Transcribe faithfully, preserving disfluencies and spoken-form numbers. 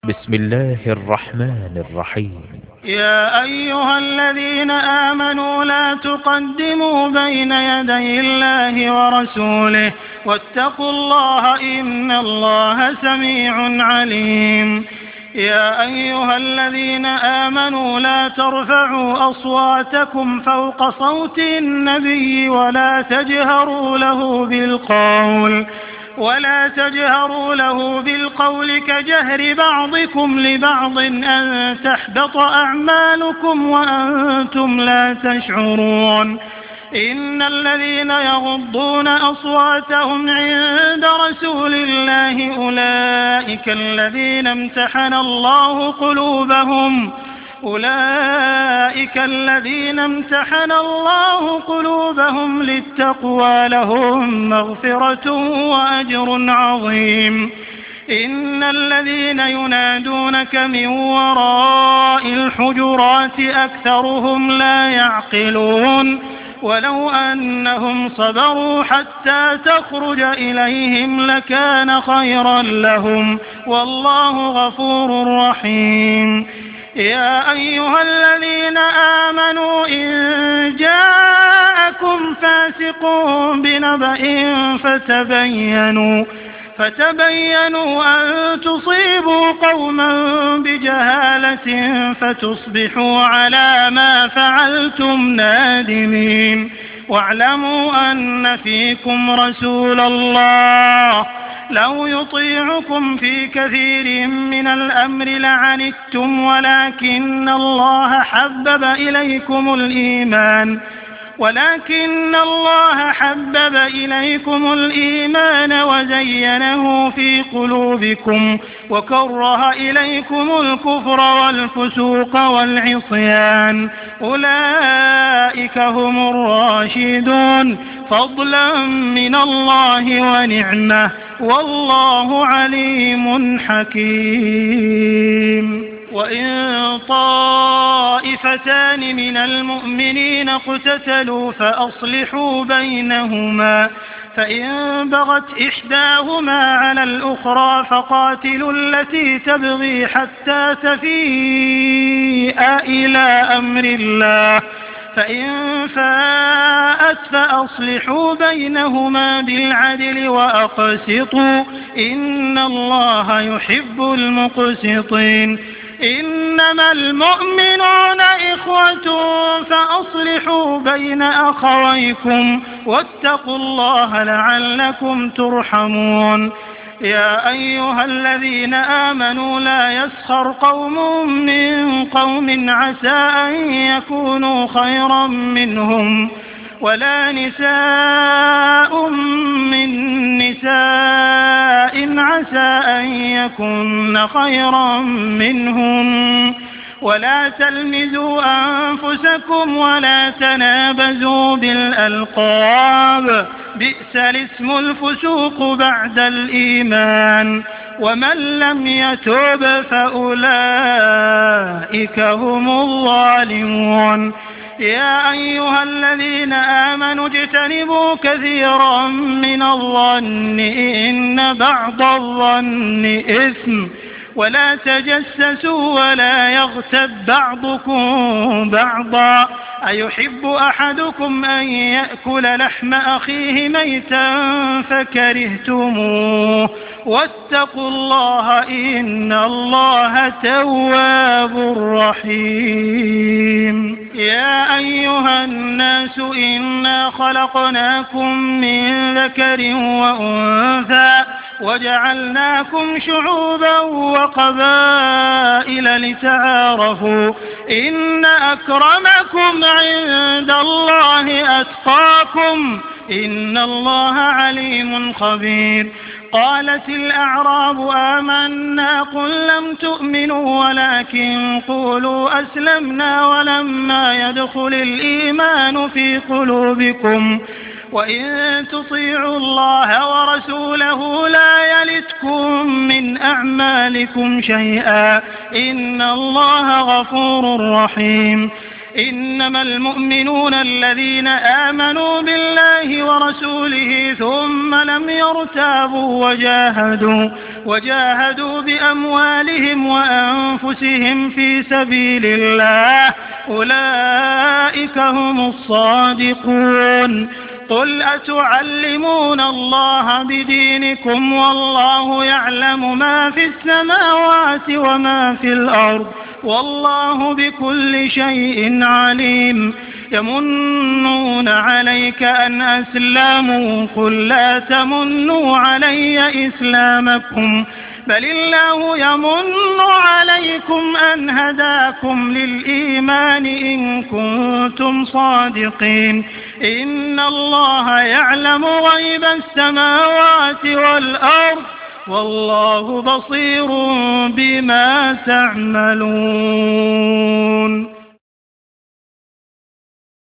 بسم الله الرحمن الرحيم. يا أيها الذين آمنوا لا تقدموا بين يدي الله ورسوله واتقوا الله إن الله سميع عليم. يا أيها الذين آمنوا لا ترفعوا أصواتكم فوق صوت النبي ولا تجهروا له بالقول ولا تجهروا له بالقول كجهر بعضكم لبعض أن تحبط أعمالكم وأنتم لا تشعرون. إن الذين يغضون أصواتهم عند رسول الله أولئك الذين امتحن الله قلوبهم أولئك الذين امتحن الله قلوبهم للتقوى لهم مغفرة وأجر عظيم. إن الذين ينادونك من وراء الحجرات أكثرهم لا يعقلون ولو أنهم صبروا حتى تخرج إليهم لكان خيرا لهم والله غفور رحيم. يا أيها الذين آمنوا إن جاءكم فاسق بنبأ فتبينوا فتبينوا أن تصيبوا قوما بجهالة فتصبحوا على ما فعلتم نادمين. واعلموا أن فيكم رسول الله لو يطيعكم في كثير من الأمر لعنتم ولكن الله حبب إليكم الإيمان ولكن الله حبب إليكم الإيمان وزينه في قلوبكم وكره إليكم الكفر والفسوق والعصيان أولئك هم الراشدون فضلا من الله ونعمة والله عليم حكيم. وإن طائفتان من المؤمنين اقتتلوا فأصلحوا بينهما فإن بغت إحداهما على الأخرى فقاتلوا التي تبغي حتى تفيء إلى أمر الله فإن فاءت فأصلحوا بينهما بالعدل وأقسطوا إن الله يحب المقسطين. إنما المؤمنون إخوة فأصلحوا بين أخويكم واتقوا الله لعلكم ترحمون. يا أيها الذين آمنوا لا يسخر قوم من قوم عسى أن يكونوا خيرا منهم ولا نساء من نساء عسى أن يكن خيرا منهم ولا تلمزوا أنفسكم ولا تنابزوا بالألقاب بئس الاسم الفسوق بعد الإيمان ومن لم يتب فأولئك هم الظالمون. يا أيها الذين آمنوا اجتنبوا كثيرا من الظن إن بعض الظن إثم ولا تجسسوا ولا يغتب بعضكم بعضا أيحب أحدكم أن يأكل لحم أخيه ميتا فكرهتموه واتقوا الله إن الله تواب رحيم. يا أيها الناس إنا خلقناكم من ذكر وأنثى وجعلناكم شعوبا وقبائل لتعارفوا إن أكرمكم عند الله أتقاكم إن الله عليم خبير. قالت الأعراب آمنا قل لم تؤمنوا ولكن قولوا أسلمنا ولما يدخل الإيمان في قلوبكم وإن تطيعوا الله ورسوله لا يلتكم من أعمالكم شيئا إن الله غفور رحيم. إنما المؤمنون الذين آمنوا بالله ورسوله ثم لم يرتابوا وجاهدوا, وجاهدوا بأموالهم وأنفسهم في سبيل الله أولئك هم الصادقون. قل أتعلمون الله بدينكم والله يعلم ما في السماوات وما في الأرض والله بكل شيء عليم. يمنون عليك أن أسلموا قل لا تمنوا علي إسلامكم بل الله يمن عليكم أن هداكم للإيمان إن كنتم صادقين. إن الله يعلم غيب السماوات والأرض والله بصير بما تعملون.